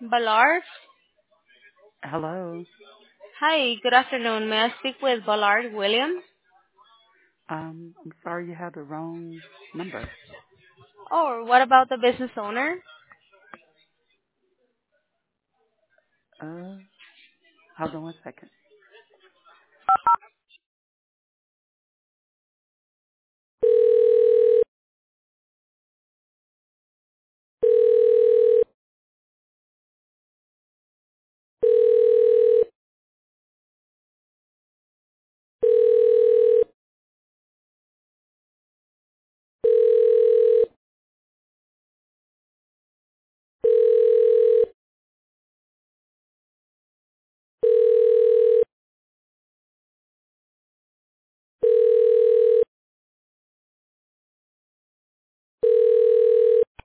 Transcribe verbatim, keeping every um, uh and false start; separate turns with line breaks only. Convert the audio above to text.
Ballard?
Hello.
Hi, good afternoon. May I speak with Ballard Williams?
Um, I'm sorry you have the wrong number.
Or what about the business owner?
Uh, hold on one second.